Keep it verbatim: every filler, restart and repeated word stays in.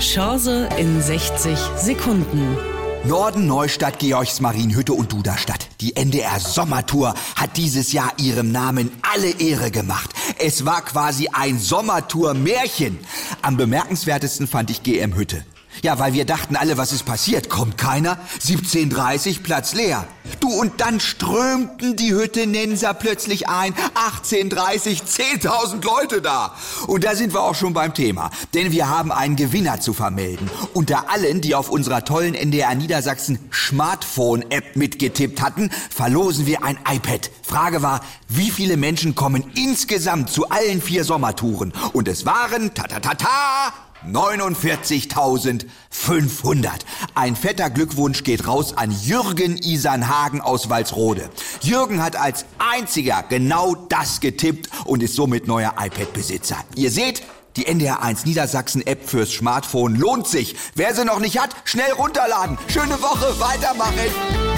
Chance in sechzig Sekunden. Norden, Neustadt, Georgsmarienhütte und Duderstadt. Die N D R-Sommertour hat dieses Jahr ihrem Namen alle Ehre gemacht. Es war quasi ein Sommertour-Märchen. Am bemerkenswertesten fand ich G M Hütte. Ja, weil wir dachten alle, was ist passiert? Kommt keiner? siebzehn Uhr dreißig, Platz leer. Du, und dann strömten die Hüttenenser plötzlich ein. achtzehn Uhr dreißig, zehntausend Leute da. Und da sind wir auch schon beim Thema. Denn wir haben einen Gewinner zu vermelden. Unter allen, die auf unserer tollen N D R Niedersachsen Smartphone-App mitgetippt hatten, verlosen wir ein iPad. Frage war, wie viele Menschen kommen insgesamt zu allen vier Sommertouren? Und es waren, ta ta ta ta, neunundvierzigtausendfünfhundert. Ein fetter Glückwunsch geht raus an Jürgen Isernhagen aus Walsrode. Jürgen hat als einziger genau das getippt und ist somit neuer iPad-Besitzer. Ihr seht, die N D R eins Niedersachsen-App fürs Smartphone lohnt sich. Wer sie noch nicht hat, schnell runterladen. Schöne Woche, weitermachen.